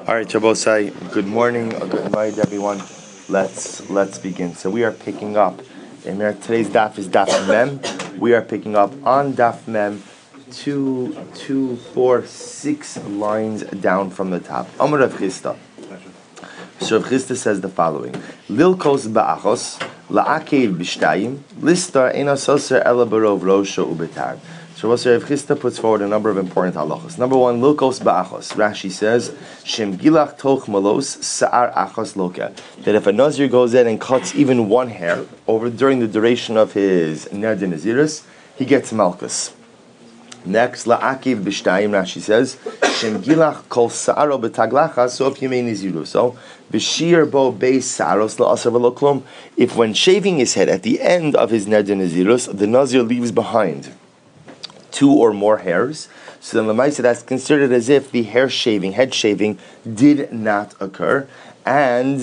All right, Jabosai, good morning, or good night, everyone. Let's begin. So we are picking up, and today's daf is daf mem. We are picking up on daf mem 2, 4, 6 lines down from the top. Amar Rav Chisda. So Rav Chisda says the following: Lilkos ba'achos la'akev b'shtayim lista ena soser ela barov rosho ubetar. So Rav Chisda puts forward a number of important halachos. Number one, Lilkos ba'achos. Rashi says, Shem gilach toch malos sa'ar achos loka. That if a Nazir goes in and cuts even one hair over during the duration of his Neder Naziris, he gets malchus. Next, la'akiv b'shtayim, Rashi says, Shem gilach kol sa'aro b'taglacha sof yemei niziru. So, b'shir bo beis sa'aros la'asar v'lo klum. If when shaving his head at the end of his Neder Nazirus, the Nazir leaves behind 2 or more hairs, so then Lamaisa, that's considered as if the head shaving, did not occur, and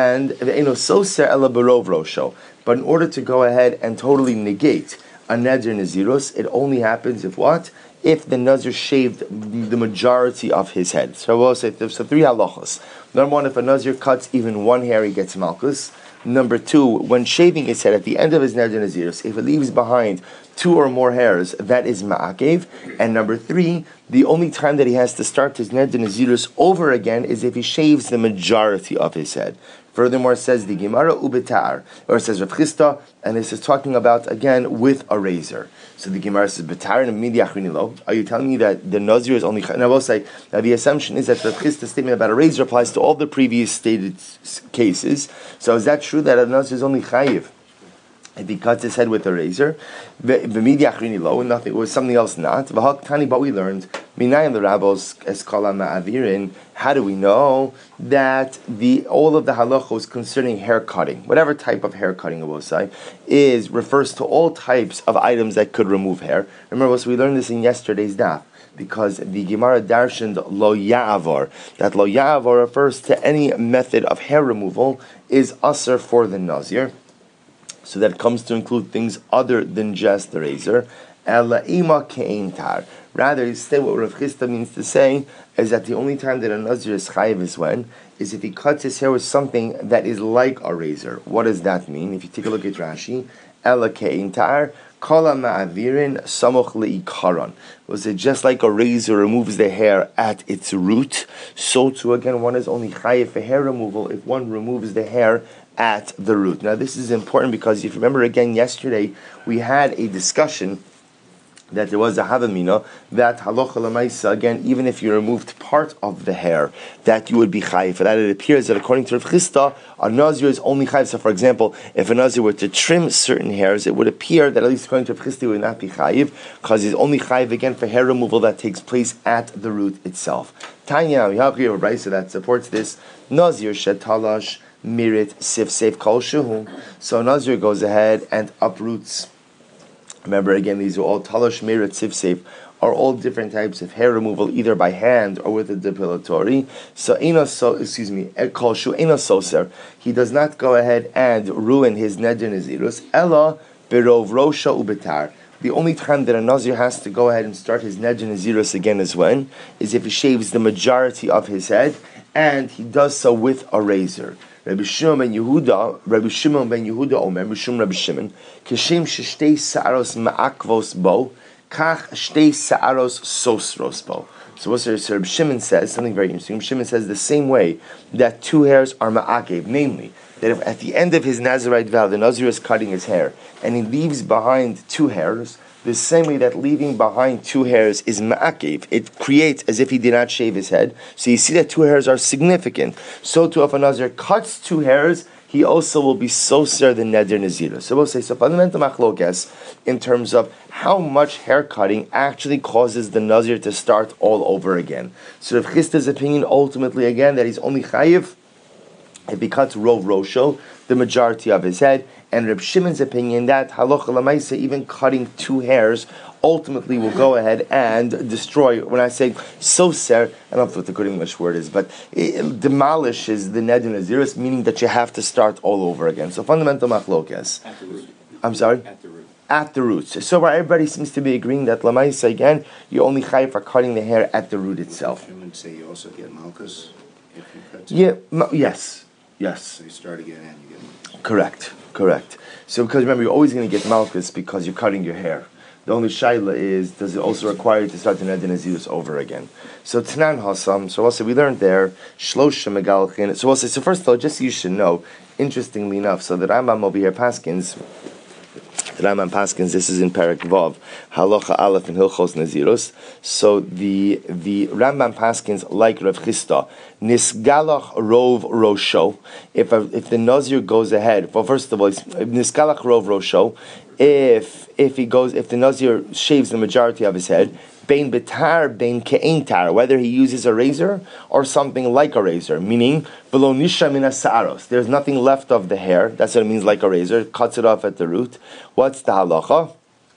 soser ela barov rosho. But in order to go ahead and totally negate a neder nazirus, it only happens if what? If the nazir shaved the majority of his head. So we'll say so 3 halachos. Number 1, if a nazir cuts even one hair, he gets malchus. Number 2, when shaving his head at the end of his neder nazirus, if it leaves behind 2 or more hairs, that is ma'akev. And number 3, the only time that he has to start his neder nazirus over again is if he shaves the majority of his head. Furthermore, says the Gemara ubetar, or it says Rav Chisda, and this is talking about again with a razor. So the Gemara says betar and midi lo. Are you telling me that the nazir is only? And I will say now the assumption is that Rav Chisda's statement about a razor applies to all the previous stated cases. So is that true that a nazir is only chayiv if he cuts his head with a razor? Lo, and nothing, it was something else not. But we learned Minayim the Rabbos Eskala Ma'avirin. How do we know that all of the halachos concerning hair cutting, whatever type of hair cutting I will say, refers to all types of items that could remove hair? Remember, so we learned this in yesterday's daf, because the Gemara darshaned lo ya'avar, that lo ya'avar refers to any method of hair removal is usher for the nazir. So that comes to include things other than just the razor. Ela kein tar. Rather, instead, what Rav Chisda means to say is that the only time that a nazir is chayiv is if he cuts his hair with something that is like a razor. What does that mean? If you take a look at Rashi, ela kein tar, kala ma'avirin samoch leikaron. Was it just like a razor removes the hair at its root? So too, again, one is only chayiv for hair removal if one removes the hair at the root. Now, this is important because if you remember again yesterday, we had a discussion that there was a havamina that halacha l'maisa, again, even if you removed part of the hair, that you would be chayiv. For that, it appears that according to Rav Chisda, a nazir is only chayiv. So, for example, if a nazir were to trim certain hairs, it would appear that at least according to Rav Chisda, he would not be chayiv because he's only chayiv again for hair removal that takes place at the root itself. Tanya, we have here a brayso that supports this. Nazir shetalash mirit sif kol shuhu. So nazir goes ahead and uproots. Remember again, these are all talash mirit sif are all different types of hair removal, either by hand or with a depilatory. So kol shu ena soser. He does not go ahead and ruin his neder nazirus. Ella berov rosha ubetar. The only time that a nazir has to go ahead and start his neder nazirus again is if he shaves the majority of his head, and he does so with a razor. Rabbi Shimon ben Yehuda, Omer, Rabbi Shimon, Keshem shtei sa'aros ma'akvos bo, kach shtei sa'aros sosros bo. So Rabbi Shimon says something very interesting. Rabbi Shimon says the same way that 2 hairs are ma'akev, namely, that if at the end of his Nazirite vow, the Nazir is cutting his hair, and he leaves behind 2 hairs, the same way that leaving behind 2 hairs is ma'akev, it creates as if he did not shave his head. So you see that 2 hairs are significant. So too, if a Nazir cuts 2 hairs, he also will be soser than neder nazirus. So we'll say, so fundamental machlokas in terms of how much hair cutting actually causes the Nazir to start all over again. So Rav Chisda's opinion ultimately again that he's only chayiv if he cuts rov rosho, the majority of his head, and Reb Shimon's opinion that halacha l'maisa, even cutting 2 hairs, ultimately will go ahead and destroy. When I say soser, I don't know what the good English word is, but it demolishes the neder nazirus, meaning that you have to start all over again. So fundamental machlokas. At the root. I'm sorry. At the root. At the roots. So where everybody seems to be agreeing that l'maisa again, you only chayiv for cutting the hair at the root itself. I would say you also get malchus. if you cut Yes. So you start again and you get Correct. So because remember, you're always going to get malchus because you're cutting your hair. The only shaila is, does it also require you to start the Neder Nazirus over again? So Tanan Hasam, so we'll say we learned there, Shlosha Megalchin. So we'll say, so first of all, just so you should know, interestingly enough, so the Rambam over here, Paskins, this is in Perek Vav, Halacha Aleph and Hilchos Nazirus. So the Rambam Paskins, like Rav Chisda, Nisgalach Rov Rosho. If the Nazir goes ahead, well, first of all, Nisgalach Rov Rosho. If the Nazir shaves the majority of his head, bein betar, bein ke'ein tar, whether he uses a razor or something like a razor, meaning below nisha min ha'sa'aros, there's nothing left of the hair. That's what it means, like a razor. Cuts it off at the root. What's the halacha?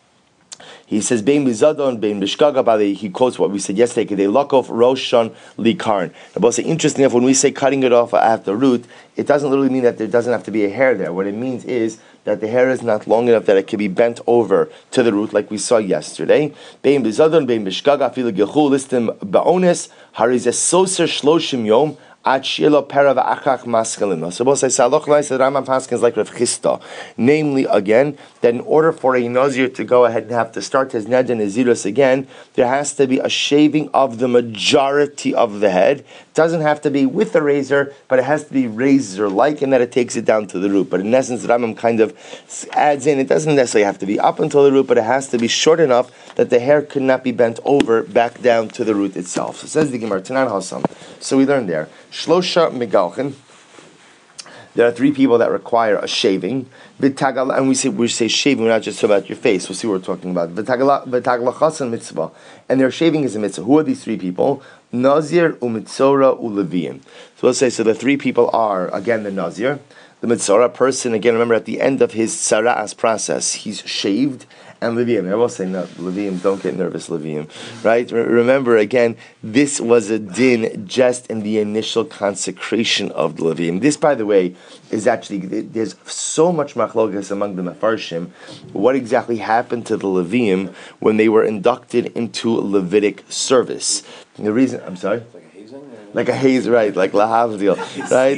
He says, Bein bizadon, bein bishkaga, he quotes what we said yesterday, Kedei lakov roshan likarn. But interesting enough, when we say cutting it off at the root, it doesn't literally mean that there doesn't have to be a hair there. What it means is that the hair is not long enough that it can be bent over to the root, like we saw yesterday. Bein bizadon, bein bishkaga, afilu gechul listim ba'ones, harizes soser shloshim yom, Ad Shilo Perav Achach Maskalima. So both say Saloch Lai said Rambam Paskins like Rav Chisda. Namely, again, that in order for a Nazir to go ahead and have to start his Neder Nazirus again, there has to be a shaving of the majority of the head. It doesn't have to be with a razor, but it has to be razor-like, and that it takes it down to the root. But in essence, Rambam kind of adds in, it doesn't necessarily have to be up until the root, but it has to be short enough that the hair could not be bent over back down to the root itself. So says the Gemara, Tanan Hasam. So we learned there. Shlosha Megalchin. There are three people that require a shaving. And we say shaving, we're not just talking about your face. We'll see what we're talking about. V'taglachas mitzvah. And their shaving is a mitzvah. Who are these three people? Nazir, Umitzora, Uleviyim. So let's say, so the three people are, again, the Nazir. The Mitzora person, again, remember at the end of his Sara'as process, he's shaved. And Levium, I will say, no, Levium, don't get nervous, Levium, right? Remember, again, this was a din just in the initial consecration of the Levium. This, by the way, is actually, there's so much machlokas among the Mefarshim. What exactly happened to the Levium when they were inducted into Levitic service? And the reason, I'm sorry? Like a haze, right? Like lahavdil, right?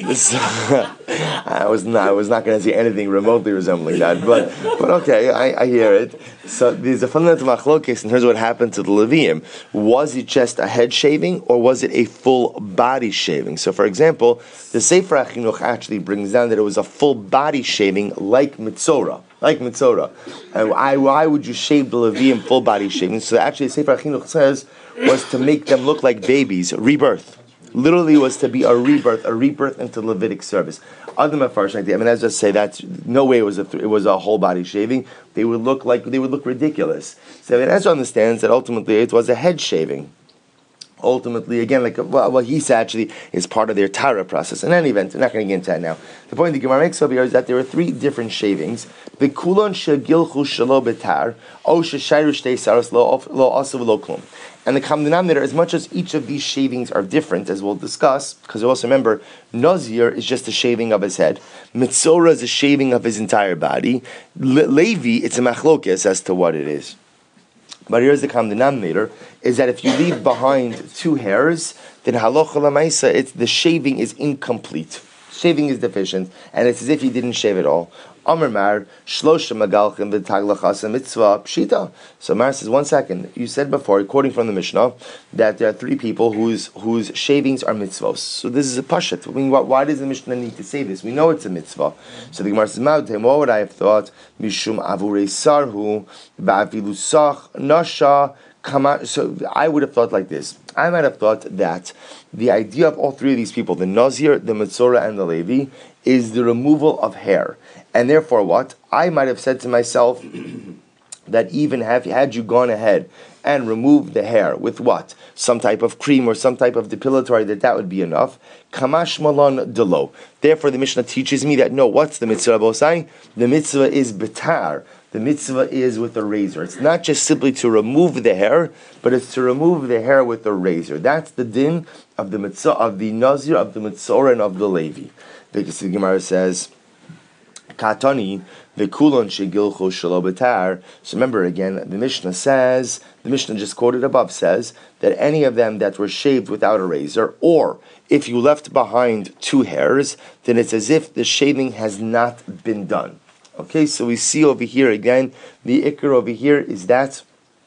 I was not going to say anything remotely resembling that, but okay, I hear it. So there's a fundamental machlokes in terms of what happened to the Levium. Was it just a head shaving, or was it a full body shaving? So, for example, the Sefer HaChinuch actually brings down that it was a full body shaving, like Mitzora. And why would you shave the Levium full body shaving? So actually, the Sefer HaChinuch says was to make them look like babies, rebirth. Literally was to be a rebirth into Levitic service. Other Mefarshim, I mean, as I say, that's no way it was a whole body shaving. They would look ridiculous. So Ezra understands that ultimately it was a head shaving. Ultimately, again, he said actually is part of their Tara process. In any event, we're not going to get into that now. The point the Gemara makes over here is that there are three different shavings. The kulon shegilchu shelo betar, o sheshayru shtei saros lo asav lo klum. And the common denominator, as much as each of these shavings are different, as we'll discuss, because you also remember, Nazir is just a shaving of his head. Mitzora is a shaving of his entire body. Levi, it's a machlokes as to what it is. But here's the common denominator, is that if you leave behind two hairs, then halacha l'maisa, the shaving is incomplete. Shaving is deficient, and it's as if you didn't shave at all. Amar Mar, Shlosha Megalchin v'taglachas mitzvah pshita. So Mar says, 1 second, you said before, quoting from the Mishnah, that there are three people whose shavings are mitzvahs. So this is a pashat. I mean, why does the Mishnah need to say this? We know it's a mitzvah. So the Gemara says, what would I have thought? Mishum avurei sarhu ba'avilusach nasha. So I would have thought like this. I might have thought that the idea of all three of these people, the Nazir, the Mitzora, and the Levi, is the removal of hair. And therefore what? I might have said to myself that even had you gone ahead and removed the hair with what? Some type of cream or some type of depilatory, that would be enough. Kamash malon delo. Therefore the Mishnah teaches me that no, what's the mitzvah bosai? The mitzvah is betar. The mitzvah is with a razor. It's not just simply to remove the hair, but it's to remove the hair with a razor. That's the din of the mitzvah, of the Nazir, of the Mitzora, and of the Levi. The Gemara says, Katani, the kulon shegilcho shelo betar. So remember again, the Mishnah just quoted above says that any of them that were shaved without a razor, or if you left behind 2 hairs, then it's as if the shaving has not been done. Okay, so we see over here again, the ikar over here is that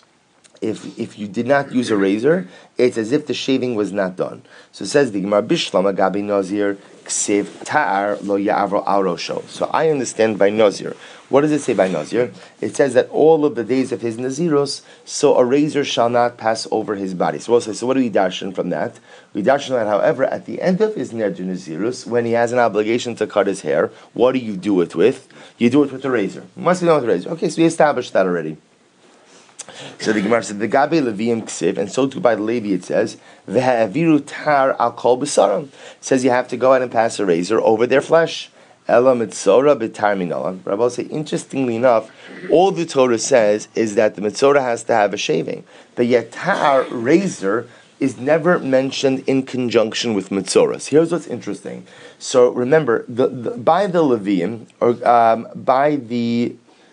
if you did not use a razor, it's as if the shaving was not done. So it says the Gemara Bishlam Agabi Nazir Ksiv Ta'ar Lo Ya'avro Arosho. So I understand by Nazir. What does it say by Nazir? It says that all of the days of his Naziros, so a razor shall not pass over his body. So we'll say, so what do we darshan from that? We darshan that, however, at the end of his Neder Nazirus, when he has an obligation to cut his hair, what do you do it with? You do it with a razor. It must be done with a razor. Okay, so we established that already. So the Gemara said, the Gabe Leviim Ksiv, and so too by the Levi it says, V'ha'aviru tar al kol b'saram. It says you have to go out and pass a razor over their flesh. Ela mitzora b'tar minalam. Rabbi will say, interestingly enough, all the Torah says is that the mitzora has to have a shaving. But yet tar, razor, is never mentioned in conjunction with mitzora. So here's what's interesting. So remember, by the Leviim, or by the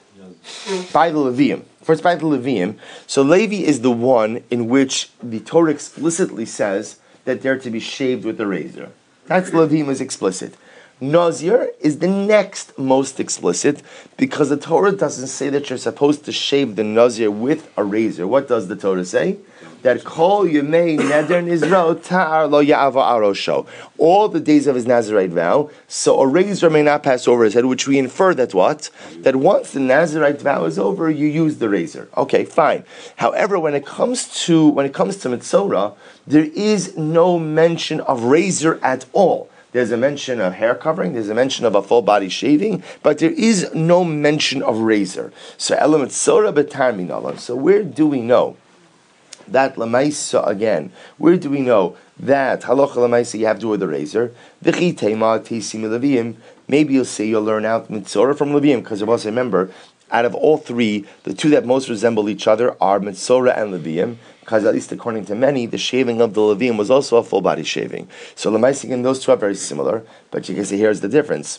Leviim, first by the Leviim, so Levi is the one in which the Torah explicitly says that they're to be shaved with a razor. That's Leviim is explicit. Nazir is the next most explicit because the Torah doesn't say that you're supposed to shave the Nazir with a razor. What does the Torah say? That Kol Yemei Neder Nizro Ta'ar Lo Ya'ava Arosho. All the days of his Nazirite vow, so a razor may not pass over his head, which we infer that what? That once the Nazirite vow is over, you use the razor. Okay, fine. However, when it comes to Mitzorah, there is no mention of razor at all. There's a mention of hair covering, there's a mention of a full body shaving, but there is no mention of razor. So Ela Mitzorah B'tar Minalam. So where do we know that Lamaisa again? Where do we know that Halacha Lamaisa you have to do with the razor? V'chi Teima Teisim Leviim. Maybe you'll say you'll learn out Mitzorah from Leviim, because you also remember, out of all 3, the 2 that most resemble each other are Mitzorah and Leviim, because at least according to many, the shaving of the Leviim was also a full body shaving. So Lamaisa again, those 2 are very similar, but you can see here's the difference.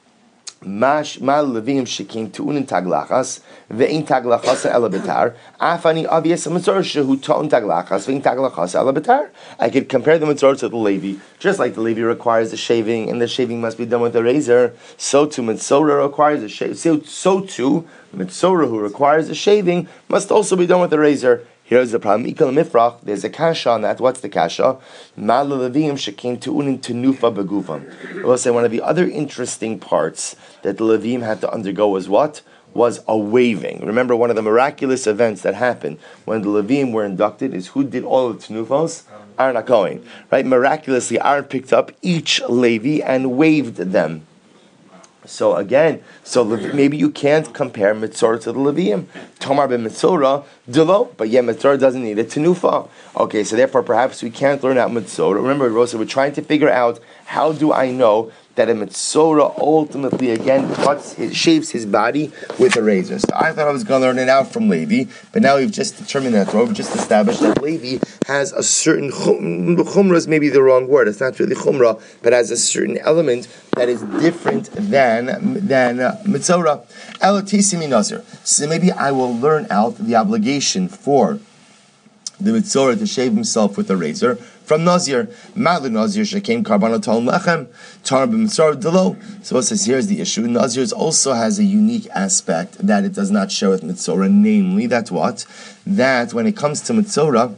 Mash mal levim shekim tu'unin taglachas ve'in taglachas ela betar afani obvious mitzvah shehu tu'un taglachas ve'in taglachas ela betar. I could compare the mitzvah to the Levi, just like the Levi requires the shaving, and the shaving must be done with a razor. So too mitzvah requires a shave. So too mitzvah who requires the shaving must also be done with a razor. Here's the problem. Ikal mifrach. There's a kasha on that. What's the kasha? Mal levim shekim tu'unin tenufa begufam. We'll say one of the other interesting parts that the Levim had to undergo was what? Was a waving. Remember, one of the miraculous events that happened when the Levim were inducted is who did all of the tenufos? Aaron HaKohen. Right? Miraculously, Aaron picked up each Levi and waved them. So again, maybe you can't compare Mitzorah to the Leviim. Tomar ben Mitzorah, Dilo, but yet Mitzorah doesn't need a tenufa. Okay, so therefore perhaps we can't learn out Mitzorah. Remember, Rosa, we're trying to figure out how do I know that a Mitzorah ultimately again shaves his body with a razor. So I thought I was going to learn it out from Levi, but now we've just determined that, we've just established that Levi has a certain chumrah is maybe the wrong word. It's not really chumrah, but has a certain element that is different than Mitzorah. Elotisimi Nazir. So maybe I will learn out the obligation for the Mitzorah to shave himself with a razor from Nazir. Ma'lu Nazir shekem karbanot lechem tar b'mitzorah delo. So it says here's the issue. Nazir also has a unique aspect that it does not share with Mitzorah, namely that what? That when it comes to Mitzorah,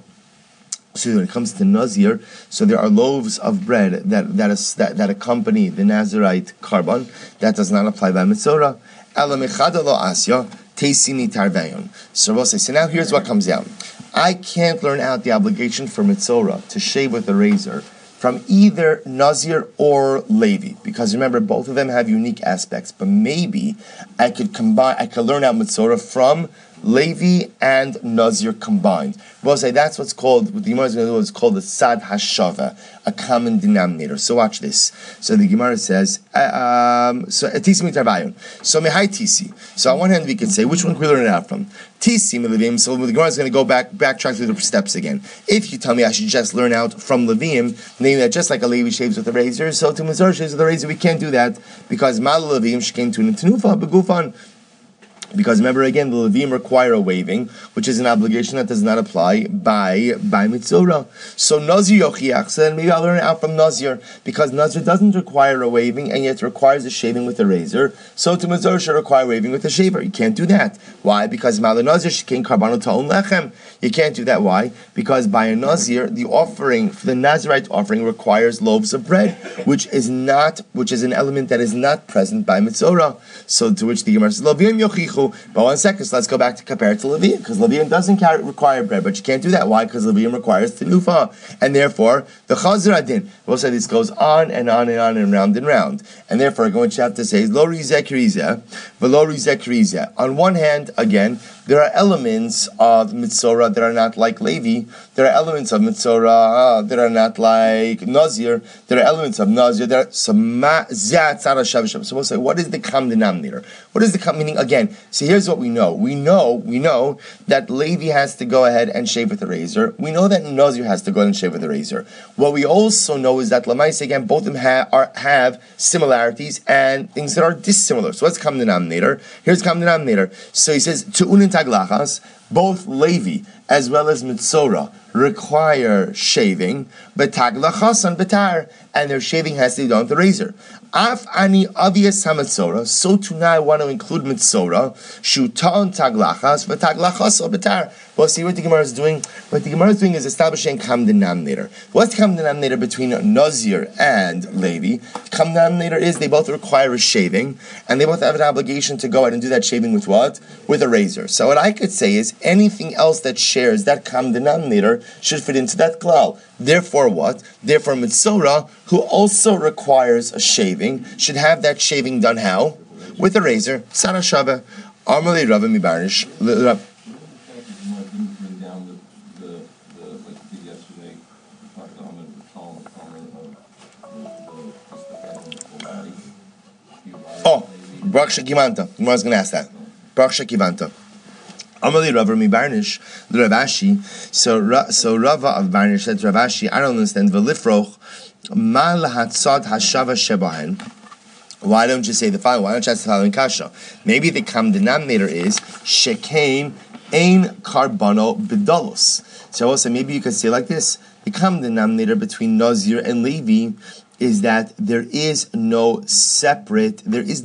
so when it comes to Nazir, so there are loaves of bread that accompany the Nazirite carbon. That does not apply by Mitzorah. Ela mechada lo asya teisini tarvayon. So we'll say, so now here's what comes out. I can't learn out the obligation for Mitzorah to shave with a razor from either Nazir or Levi, because remember, both of them have unique aspects. But maybe I could learn out Mitzorah from Levi and Nazir combined. We'll say that's what's called, what the Gemara is going to do is called the Sad Hashava, a common denominator. So watch this. So the Gemara says, so Mehai Tisi. So on one hand we can say, which one can we learn it out from? Tisi Levim. So the Gemara is going to go backtrack through the steps again. If you tell me I should just learn out from Levim, namely that just like a Levi shaves with a razor, so to Mizor shaves with a razor, we can't do that because Mal Levim Shkein Tunin Tenufa Begufan. Because remember again, the Levim require a waving, which is an obligation that does not apply by Mitzorah. So Nazir Yochiach, so then maybe I'll learn it out from Nazir, because Nazir doesn't require a waving, and yet requires a shaving with a razor. So to Mitzorah should require waving with a shaver. You can't do that. Why? Because Mal Nazir Shekin Karbano Ta'un Lechem. You can't do that. Why? Because by a Nazir, the offering, the Nazirite offering requires loaves of bread, which is an element that is not present by Mitzorah. So to which the Gemara says, Levim Yochichu. But 1 second, so let's go back to compare it to Levium, because Levium doesn't require bread, but you can't do that. Why? Because Levium requires tenufa, and therefore the Chazir Adin. We'll say this goes on and on and on and round and round, and therefore going to have to say Lo Rizeh Krizeh, V'lo Rizeh Krizeh. On one hand, again, there are elements of Mitzorah that are not like Levi. There are elements of Mitzorah that are not like Nazir. There are elements of Nazir that are so we'll say, what is the common denominator? What is the common meaning? Again, see, here's what we know. We know that Levi has to go ahead and shave with a razor. We know that Nazir has to go ahead and shave with a razor. What we also know is that Lamais, again, both of them have similarities and things that are dissimilar. So what's common denominator? Here's common denominator. So he says, Tu'unin taglachas, both Levi as well as Mitzorah require shaving, but taglachas and betar, and their shaving has to be done with the razor. Af ani obvious hamitzorah, so too now I want to include Mitzorah, shutan taglachas, but taglachas or betar. Well, see what the Gemara is doing? What the Gemara is doing is establishing common denominator. What's the common denominator between Nazir and Levi? The common denominator is they both require a shaving, and they both have an obligation to go out and do that shaving with what? With a razor. So what I could say is anything else that shares that common denominator should fit into that klal. Therefore what? Therefore Mitzorah, who also requires a shaving, should have that shaving done how? With a razor. Sarashava. Armali Rava Mibarnish. Oh, Baruch Shekivanta. I was going to ask that. Baruch Shekivanta. Amali Rava Mibarnish, the Ravashi. So Rava of Barnish said to Ravashi, I don't understand. V'lifroch ma lahatzad hashava shebahen. Why don't you say the following? Why don't you ask the following kasha? Maybe the common denominator is shekain ein karbano bedalos. So also maybe you could say like this: the common denominator between Nazir and Levi is that there is no separate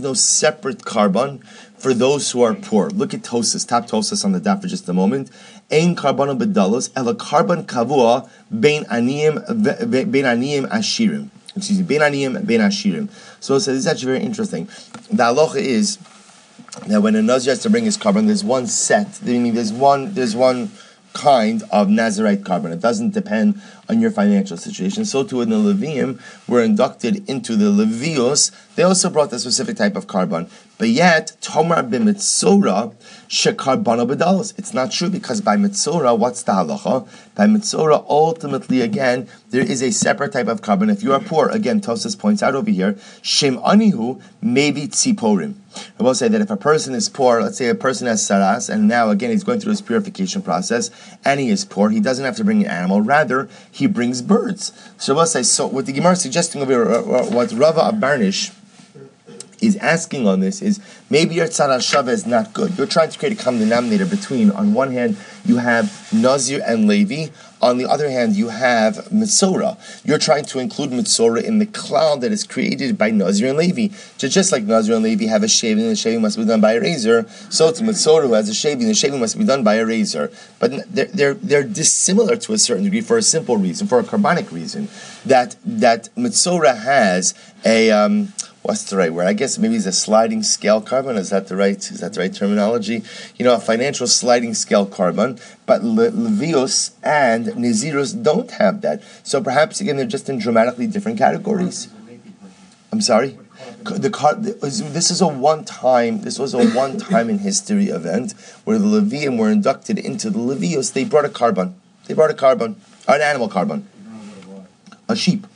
carbon for those who are poor. Look at Tosas, top Tosas on the daf for just a moment. Ein karbano bedalos ela carbon kavua bein aniyim ashirim. Excuse me, bein aniyim bein ashirim. So this is actually very interesting. The halacha is that when a Nazir has to bring his carbon, there's one set. Meaning there's one kind of Nazirite carbon. It doesn't depend on your financial situation. So too in the Levium were inducted into the Levios. They also brought a specific type of carbon. But yet, Tomar b'Mitzorah shekarbano bedalos. It's not true because by Mitzorah, what's the halacha? By Mitzorah, ultimately, again, there is a separate type of carbon. If you are poor, again, Tosas points out over here, Shem anihu maybe tziporim. I will say that if a person is poor, let's say a person has saras, and now again he's going through his purification process, and he is poor, he doesn't have to bring an animal, rather, he brings birds. So I will say, so what the Gemara is suggesting over here, what Rava of Barnish is asking on this is, maybe your tzad shava is not good. You're trying to create a common denominator between, on one hand, you have Nazir and Levi, on the other hand, you have Mitzorah. You're trying to include Mitzorah in the cloud that is created by Nazir and Levi. Just like Nazir and Levi have a shaving, and the shaving must be done by a razor, so to Mitzorah who has a shaving, the shaving must be done by a razor. But they're dissimilar to a certain degree for a simple reason, for a carbonic reason, that Mitzorah has a what's the right word? I guess maybe it's a sliding scale carbon. Is that the right terminology? A financial sliding scale carbon. But Levios and Naziros don't have that. So perhaps again they're just in dramatically different categories. I'm sorry. This was a one-time in history event where the Levium were inducted into the Levios. They brought a carbon. An animal carbon. A sheep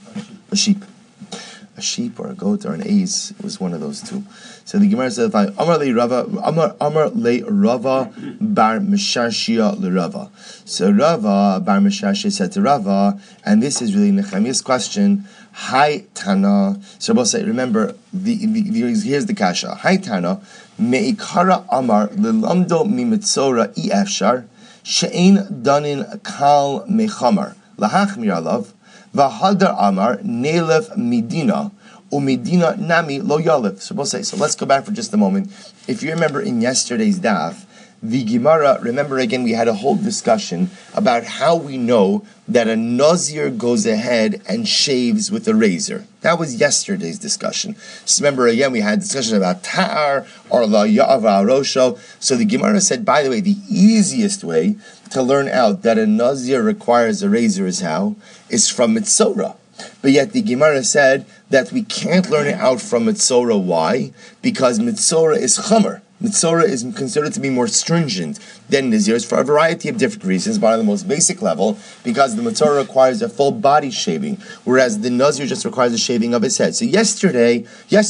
or a goat or an ace. It was one of those two. So the Gemara says, Amar le Rava bar Meshashia le Rava. So Rava bar Meshashia said to Rava, and this is really Nehemiah's question. Hi Tana. So we'll say, remember, here's the kasha. Hi Tana, meikara Amar lelamdo mimitzora efshar she'ein danin kal mechamar lahachmir alav. V'hadar Amar Nelef Medina Umedina Nami Lo Yalev. So we'll say. So let's go back for just a moment. If you remember in yesterday's daf, the Gemara. Remember again, we had a whole discussion about how we know that a nazir goes ahead and shaves with a razor. That was yesterday's discussion. So remember again, we had a discussion about ta'ar or la ya'ava rosho. So the Gemara said, by the way, the easiest way to learn out that a nazir requires a razor is how? Is from Mitzorah. But yet the Gemara said that we can't learn it out from Mitzorah. Why? Because Mitzorah is Chomer. Mitzorah is considered to be more stringent than Nazirs for a variety of different reasons, but on the most basic level, because the Mitzorah requires a full body shaving, whereas the Nazir just requires a shaving of his head. So yesterday,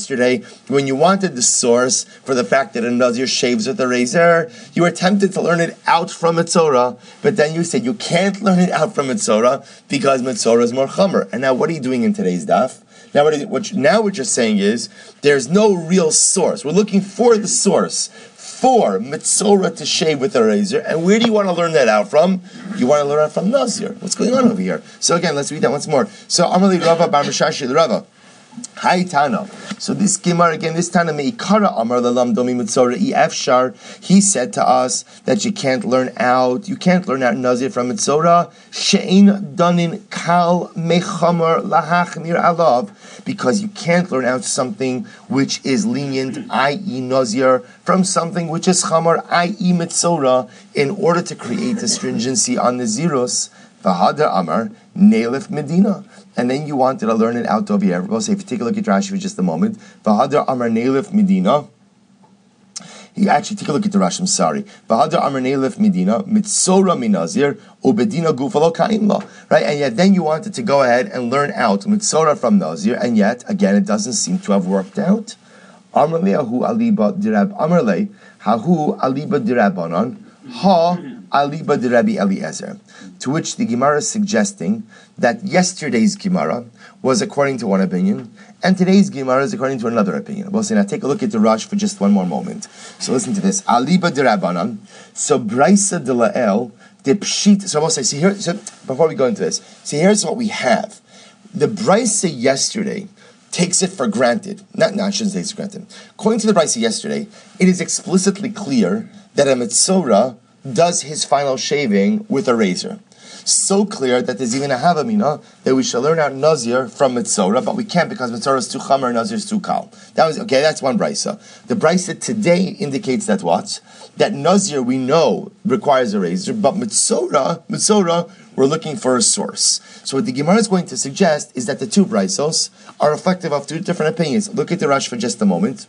when you wanted the source for the fact that a Nazir shaves with a razor, you were tempted to learn it out from Mitzorah, but then you said you can't learn it out from Mitzorah because Mitzorah is more Chomer. And now what are you doing in today's daf? Now what you're saying is there's no real source. We're looking for the source for Mitzorah to shave with a razor. And where do you want to learn that out from? You want to learn it from Nazir. What's going on over here? So again, let's read that once more. So Amar Rava bar Mishashi Rava. Hi Tana. So this Gemara again, this Tana meikara Amar lelam domi Mitzorah efshar. He said to us that you can't learn out Nazir from Mitzorah. She'ein danin kal mechamer lahachmir alav, because you can't learn out something which is lenient, i.e. Nazir, from something which is chamar, i.e. Mitzorah, in order to create a stringency on the Nazirus. V'hadar Amar Nelef Medina. And then you wanted to learn it out over here. We'll say, if you take a look at Rashi for just a moment, V'hadar Amar Nelef Medina. Actually, take a look at the Rashi. I'm sorry. V'hadar Amar Nelef Medina Mitzorah Minazir Ubedina Gufalo Kaimla. Right, and yet then you wanted to go ahead and learn out Mitzorah from Nazir, and yet again it doesn't seem to have worked out. Amar le'ahu aliba dirab Amar le hahu aliba dirabanan ha aliba dirabi Eliezer. To which the Gemara is suggesting that yesterday's Gemara was according to one opinion, and today's Gemara is according to another opinion. We'll say, now take a look at the Rash for just one more moment. So listen to this. Aliba de Rabbanan. So Braisa de Lael de Pshit. So we'll say, before we go into this, here's what we have. The Braisa yesterday takes it for granted. I shouldn't say it's for granted. According to the Braisa yesterday, it is explicitly clear that a Mitzorah does his final shaving with a razor. So clear that there's even a Havamina that we shall learn out Nazir from Mitzorah, but we can't because Mitzorah is too Chamer and Nazir is too Kal. That's one Brisa. The Brisa today indicates that what? That Nazir we know requires a razor, but Mitzorah we're looking for a source. So what the Gemara is going to suggest is that the two Brisos are reflective of two different opinions. Look at the Rash for just a moment.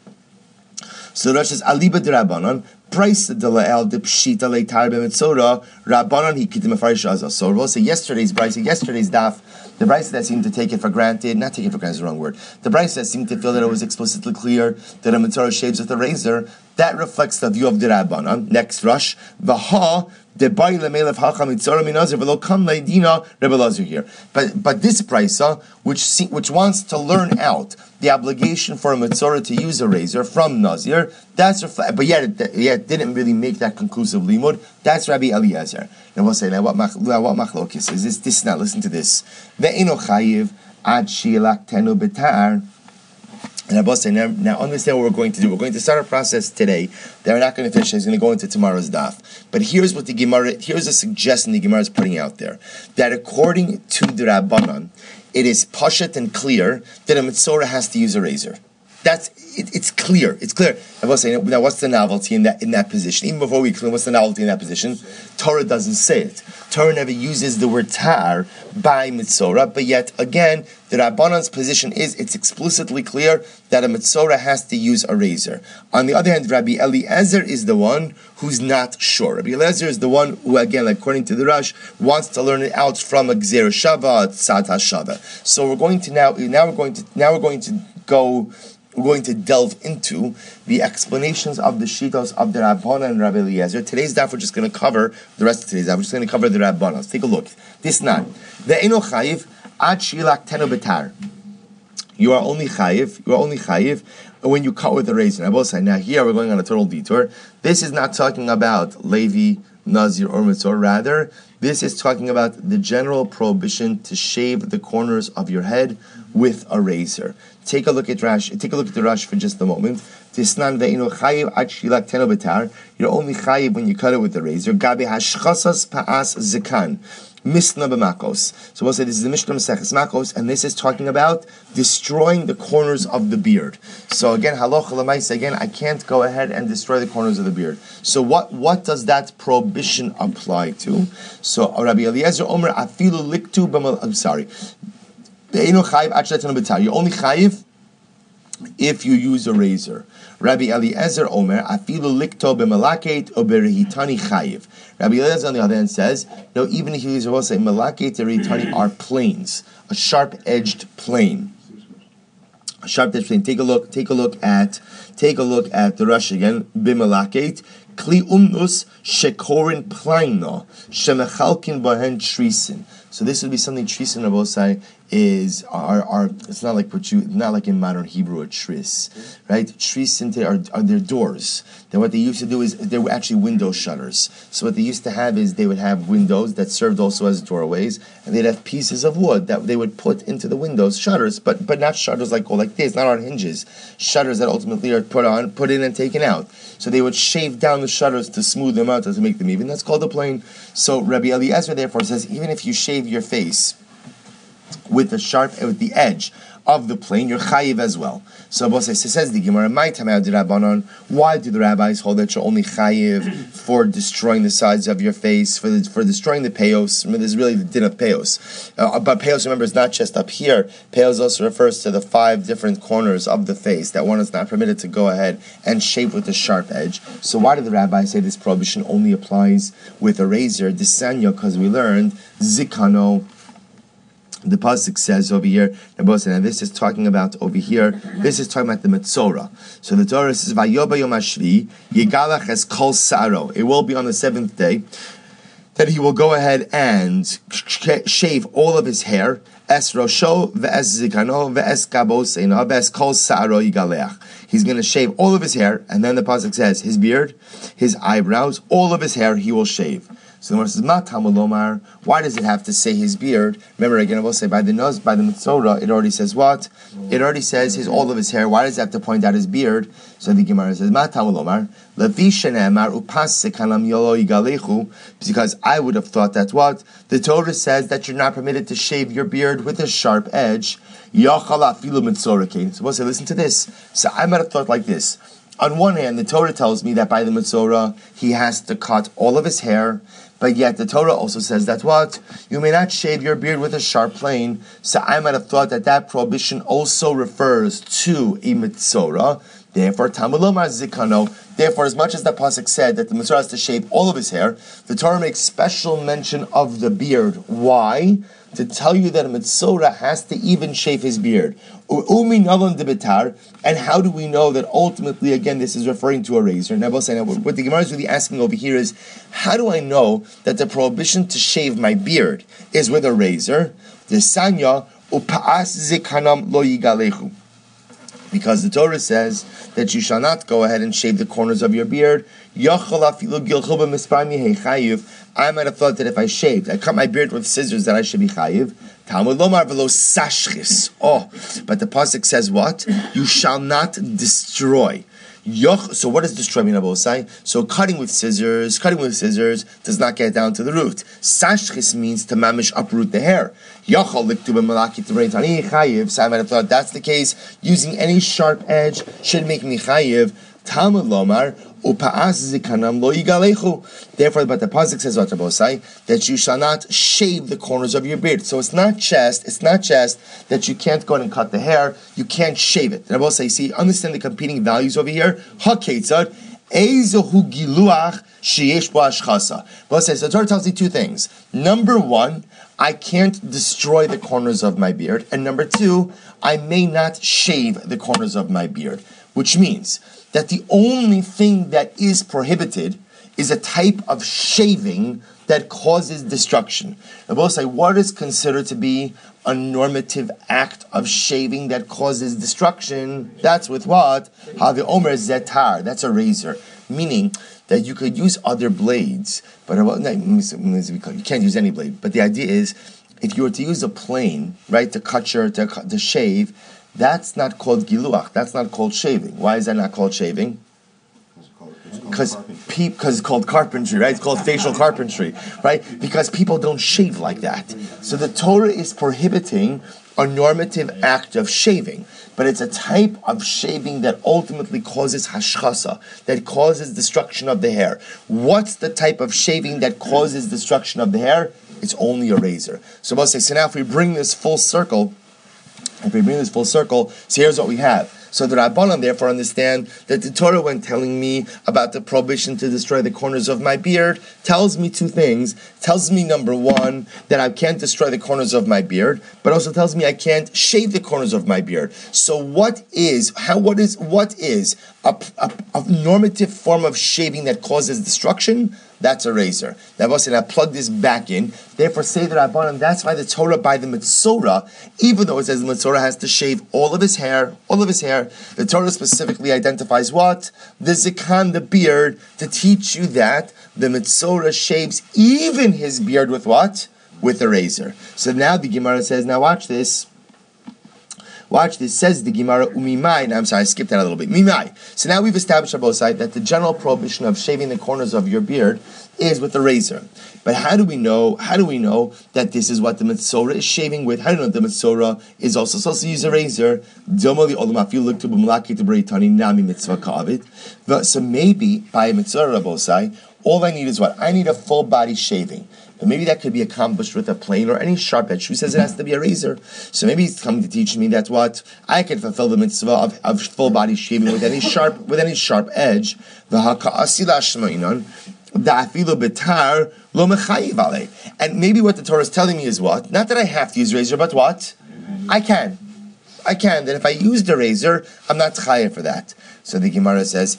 So the Rash says, Aliba de Rabbanon, Price de Lael de Pshita le Tarbe Mitzorah, Rabbanon he kitim afarish azah. So we'll say yesterday's daf, the Bryce that seemed to take it for granted, not take it for granted is the wrong word, the Bryce that seemed to feel that it was explicitly clear that a Mitzorah shaves with a razor, that reflects the view of the Rabbanon. Next Rush, Vaha, de Bari lemelef hacha Mitzorah minazir v'lo kam leidina Rebbe Lazar here. But this Brisa, which wants to learn out the obligation for a Mitzorah to use a razor from Nazir, but yet it didn't really make that conclusive limud. That's Rabbi Eliezer. And we'll say, now what machlokis is this? Now listen to this. Ve'eno chayiv ad shilak tenu betar. And Abba say, now understand what we're going to do. We're going to start a process today that we're not going to finish. It's going to go into tomorrow's daf. But here's a suggestion the Gemara is putting out there. That according to the Rabbanan, it is pashat and clear that a Mitzorah has to use a razor. It's clear. It's clear. I was saying, now what's the novelty in that position? Even before we explain what's the novelty in that position, Torah doesn't say it. Torah never uses the word ta'ar by Mitzorah, but yet again, the Rabbanan's position is it's explicitly clear that a Metzora has to use a razor. On the other hand, Rabbi Eliezer is the one who's not sure. Rabbi Eliezer is the one who, again, according to the Rush, wants to learn it out from a Gzer Shava, Tzad HaShava. So we're going to delve into the explanations of the Shitos of the Rabbanan and Rabbi Eliezer. Today's daf, we're just going to cover the rest of today's daf. We're just going to cover the Rabbanan. Let's take a look. This not. The Eno Chayiv ad shilak teno betar. You are only chayiv when you cut with a razor. I will say, now here we're going on a total detour. This is not talking about Levi, Nazir, or Mitzvah. Rather, this is talking about the general prohibition to shave the corners of your head with a razor. Take a look at Rashi. Take a look at the Rashi for just a moment. Tisnan ve'ino chayiv ad shilak teno betar. You're only chayiv when you cut it with the razor. Gabi hashchasas pa'as zikan. Misna b'makos. So we'll say this is the Mishnah Maseches Makos, and this is talking about destroying the corners of the beard. So again, halacha l'maisa, again, I can't go ahead and destroy the corners of the beard. So what does that prohibition apply to? So Rabbi Eliezer Omer afilu liktu b'mal. I'm sorry. You're only chayiv if you use a razor. Rabbi Eliezer Omer afilu likto b'malaket or berehitani chayiv. Rabbi Eliezer on the other hand says, no, even if you use a razor, malaket and rehitani are planes, a sharp-edged plane. A sharp-edged plane. Take a look at the Rush again. B'malaket kli umnus shekorin plaino shemechalkin bahen trisin. So this would be something trisin Rabosai is it's not like in modern Hebrew a tris, right? Trisin are their doors. Then what they used to do is they were actually window shutters. So what they used to have is they would have windows that served also as doorways, and they'd have pieces of wood that they would put into the windows, shutters, but not shutters like this, not on hinges. Shutters that ultimately are put in and taken out. So they would shave down the shutters to smooth them out, to make them even. That's called a plane. So Rabbi Eliezer therefore says, even if you shave your face with the edge of the plane, you're chayiv as well. So says the Gemara, why do the rabbis hold that you're only chayiv for destroying the sides of your face, for destroying the peos? Remember, this is really the din of peos. But peos, remember, is not just up here. Peos also refers to the 5 different corners of the face that one is not permitted to go ahead and shape with a sharp edge. So why do the rabbis say this prohibition only applies with a razor? Disanya, because we learned zikano. The pasuk says over here, and this is talking about over here. This is talking about the Metzora. So the Torah says, "Vayoba yom hashvi yigalach es kol saro." It will be on the 7th day that he will go ahead and shave all of his hair. Es rosho ve'es zikano ve'es kaboseino ve'es kol saro yigalech. He's going to shave all of his hair, and then the pasuk says, his beard, his eyebrows, all of his hair he will shave. So the Gemara says, Matamulomar, why does it have to say his beard? Remember again, I will say by the Metzora, it already says what? It already says all of his hair. Why does it have to point out his beard? So the Gemara says, Matamulomar, because I would have thought that what? The Torah says that you're not permitted to shave your beard with a sharp edge. So we'll say, listen to this. So I might have thought like this. On one hand, the Torah tells me that by the Metzora, he has to cut all of his hair, but yet the Torah also says that what? You may not shave your beard with a sharp plane. So I might have thought that prohibition also refers to a Metzora. Therefore, Tamulomar Zikano. Therefore, as much as the pasuk said that the Metzora has to shave all of his hair, the Torah makes special mention of the beard. Why? To tell you that a Metzora has to even shave his beard. And how do we know that ultimately, again, this is referring to a razor? Now, what the Gemara is really asking over here is, how do I know that the prohibition to shave my beard is with a razor? The Sanya upa'as zikanam lo yigalechu. Because the Torah says that you shall not go ahead and shave the corners of your beard. I might have thought that if I cut my beard with scissors, that I should be chayiv. But the pasuk says what? You shall not destroy. So what does destroy mean, Abosai? So cutting with scissors does not get down to the root. Sashchis means to mamish uproot the hair. So I might have thought that's the case. Using any sharp edge should make me chayiv. Talmud Lomar, Upa'as zikanam lo yigalechu. Therefore, but the pasuk says, that you shall not shave the corners of your beard. So it's not just that you can't go and cut the hair, you can't shave it. Rabosai, see, understand the competing values over here. Haketzad, Eizohu giluach sheyesh bo ashchasa. So the Torah tells you two things. Number one, I can't destroy the corners of my beard. And number two, I may not shave the corners of my beard. Which means that the only thing that is prohibited is a type of shaving that causes destruction. I will say, what is considered to be a normative act of shaving that causes destruction? That's with what? Havi Omer Zetar. That's a razor. Meaning that you could use other blades, but you can't use any blade. But the idea is, if you were to use a plane, right, to shave, that's not called giluach. That's not called shaving. Why is that not called shaving? Because it's called carpentry, right? It's called facial carpentry, right? Because people don't shave like that. So the Torah is prohibiting a normative act of shaving, but it's a type of shaving that ultimately causes hashchasa, that causes destruction of the hair. What's the type of shaving that causes destruction of the hair? It's only a razor. So now if we bring this full circle, so here's what we have. So the Rabbanan therefore understand that the Torah, when telling me about the prohibition to destroy the corners of my beard, tells me two things. Tells me, number one, that I can't destroy the corners of my beard, but also tells me I can't shave the corners of my beard. So what is a normative form of shaving that causes destruction? That's a razor. Now, I plug this back in. Therefore, say the Rabbanan, that's why the Torah by the Mitzorah, even though it says the Mitzorah has to shave all of his hair, the Torah specifically identifies what? The Zikan, the beard, to teach you that the Mitzorah shaves even his beard with what? With a razor. So now the Gemara says, now watch this. Watch this, says the Gemara, umimai. I'm sorry, I skipped that a little bit. Mimai. So now we've established on both sides that the general prohibition of shaving the corners of your beard is with a razor. But how do we know that this is what the Mitzorah is shaving with? How do you know the Mitzorah is also supposed to use a razor? So maybe by a Mitzorah, all I need is what? I need a full body shaving. But maybe that could be accomplished with a plane or any sharp edge. Who says it has to be a razor? So maybe he's coming to teach me that what? I can fulfill the mitzvah of full body shaving with any sharp edge. And maybe what the Torah is telling me is what? Not that I have to use razor, but what? I can. That if I use the razor, I'm not chayav for that. So the Gemara says,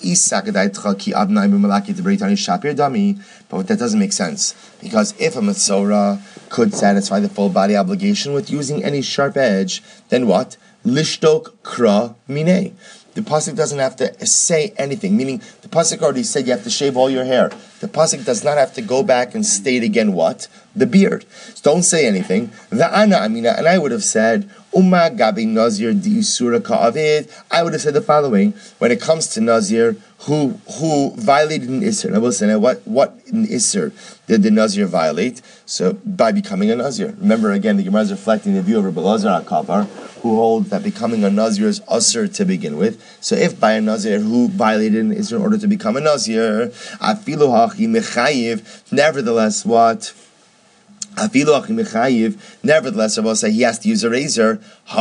but that doesn't make sense. Because if a Mitzorah could satisfy the full body obligation with using any sharp edge, then what? Lishtok kra mine. The pasuk doesn't have to say anything, meaning the pasuk already said you have to shave all your hair. The pasuk does not have to go back and state again what? The beard. So don't say anything. Va'ana amina, and I would have said, Umma gabi nazir di'isura ka'avid. I would have said the following: when it comes to nazir who violated an isser. Now we'll say, now what an isser did the nazir violate? So by becoming a nazir. Remember again, the Gemara is reflecting the view of Rabbi Elazar HaKavar, who holds that becoming a nazir is usser to begin with. So if by a nazir who violated an isser in order to become a nazir, afilu hachi mechayiv, nevertheless what? Nevertheless, I will say he has to use a razor.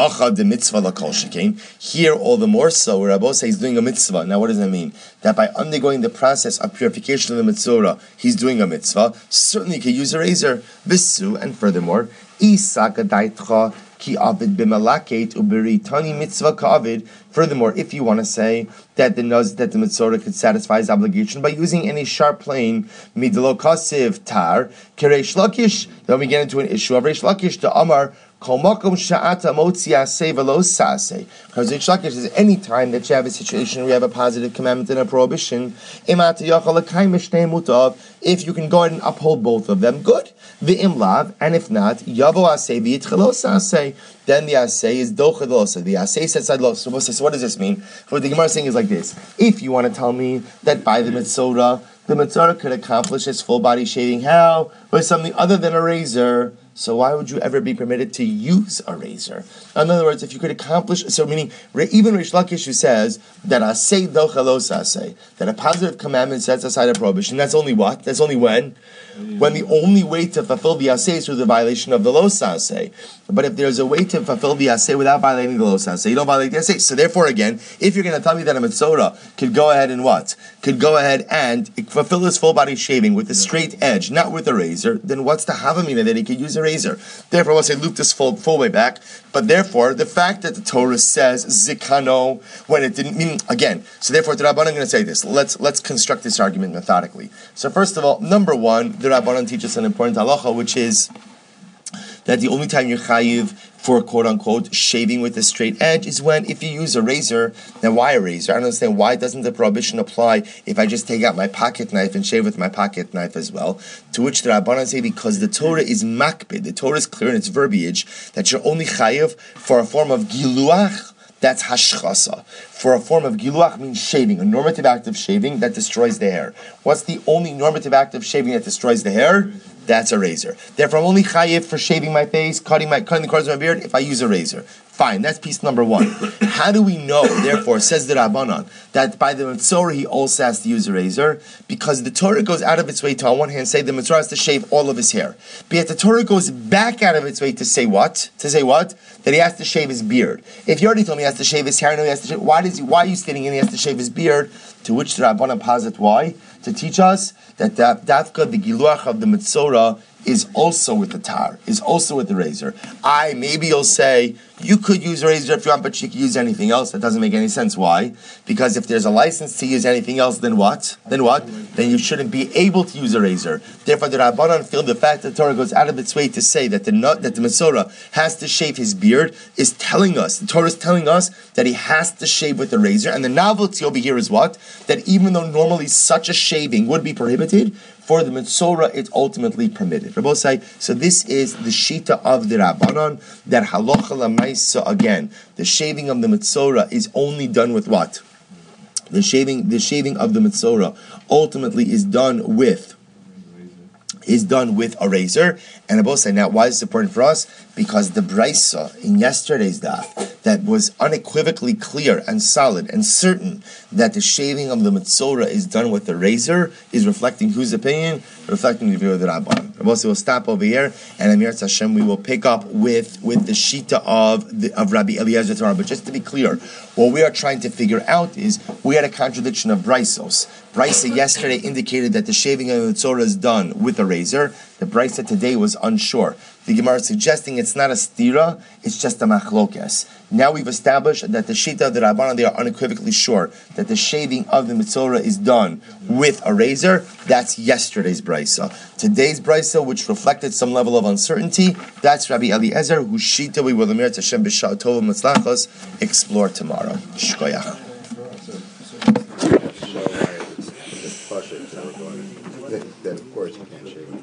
Here, all the more so, where Rabbi say he's doing a mitzvah. Now, what does that mean? That by undergoing the process of purification of the mitzvah, he's doing a mitzvah. Certainly, he can use a razor. Visu, and furthermore, Furthermore, if you want to say that the Mitzorah could satisfy his obligation by using any sharp plane, midlo kasiv tar, kereish lakish, then we get into an issue of Reish Lakish to Amar, kol makom sha'ata motzi aseh velo saseh. Because Reish Lakish is any time that you have a situation where you have a positive commandment and a prohibition, if you can go ahead and uphold both of them, good. V'imlav, and if not, yavo aseh v'yitchelos aseh, then the aseh is dochelosa. The aseh sets aside los. So what does this mean? What the Gemara is saying is like this: if you want to tell me that by the Mitzorah could accomplish its full body shaving, how? With something other than a razor, So why would you ever be permitted to use a razor? In other words, if you could accomplish, so meaning even Rish Lakish who says that asay docha lo sasay, that a positive commandment sets aside a prohibition. That's only what? That's only when the only way to fulfill the asay is through the violation of the lo sasay. But if there's a way to fulfill the asay without violating the lo sasay, you don't violate the asay. So therefore, again, if you're going to tell me that a mitzvah could go ahead and what? Could go ahead and fulfill his full body shaving with a straight edge, not with a razor, then what's the havamina that he could use a razor? Therefore, let's say loop this full way back. But therefore, the fact that the Torah says zikano when it didn't mean again. So therefore, the Rabbanan are going to say this. Let's construct this argument methodically. So first of all, number one, the Rabbanan teach us an important halacha, which is that the only time you're chayiv for quote-unquote shaving with a straight edge is when if you use a razor. Now why a razor? I don't understand why doesn't the prohibition apply if I just take out my pocket knife and shave with my pocket knife as well? To which the Rabbanan say because the Torah is makbid, the Torah is clear in its verbiage that you're only chayiv for a form of giluach. That's hashchasa. For a form of giluach means shaving, a normative act of shaving that destroys the hair. What's the only normative act of shaving that destroys the hair? That's a razor. Therefore, I'm only chayiv for shaving my face, cutting the corners of my beard if I use a razor. Fine, that's piece number one. How do we know, therefore, says the Rabbanan, that by the Mitzorah he also has to use a razor? Because the Torah goes out of its way to, on one hand, say the Mitzorah has to shave all of his hair. But yet the Torah goes back out of its way to say what? To say what? That he has to shave his beard. If you already told me he has to shave his hair, no, he has to shave. Why are you stating he has to shave his beard? To which the Rabbanan posit why? To teach us that dafka, the giluach of the Mitzorah, is also with the tar, is also with the razor. Maybe you'll say, you could use a razor if you want, but you could use anything else. That doesn't make any sense. Why? Because if there's a license to use anything else, then what? Then you shouldn't be able to use a razor. Therefore, the Rabbanan feel the fact that the Torah goes out of its way to say that the Mesorah has to shave his beard is telling us, the Torah is telling us that he has to shave with a razor. And the novelty over here is what? That even though normally such a shaving would be prohibited, for the Metzorah, it's ultimately permitted. Rabbi say, so this is the shita of the Rabbanan, that halacha l'maisa, again, the shaving of the Metzorah is only done with what? The shaving of the Metzorah ultimately is done with a razor. And Rabbi say, now why is this important for us? Because the Braisa in yesterday's daf that was unequivocally clear and solid and certain that the shaving of the Metzorah is done with the razor is reflecting whose opinion? Reflecting the view of the Rabban. Rabbi will stop over here, and Amir Hashem we will pick up with the shita of Rabbi Eliezer Torah. But just to be clear, what we are trying to figure out is we had a contradiction of Braisos. Braisa yesterday indicated that the shaving of the Metzorah is done with a razor. The Braisa today was unsure. The Gemara is suggesting it's not a stira, it's just a machlokes. Now we've established that the shita of the Rabbanan, they are unequivocally sure that the shaving of the Metzorah is done with a razor. That's yesterday's Braisa. Today's Braisa, which reflected some level of uncertainty, that's Rabbi Eliezer, whose shita we will Amir Tashem B'Shah Tov Matzlachos explore tomorrow. Shkoyach. Then of course you can't shave.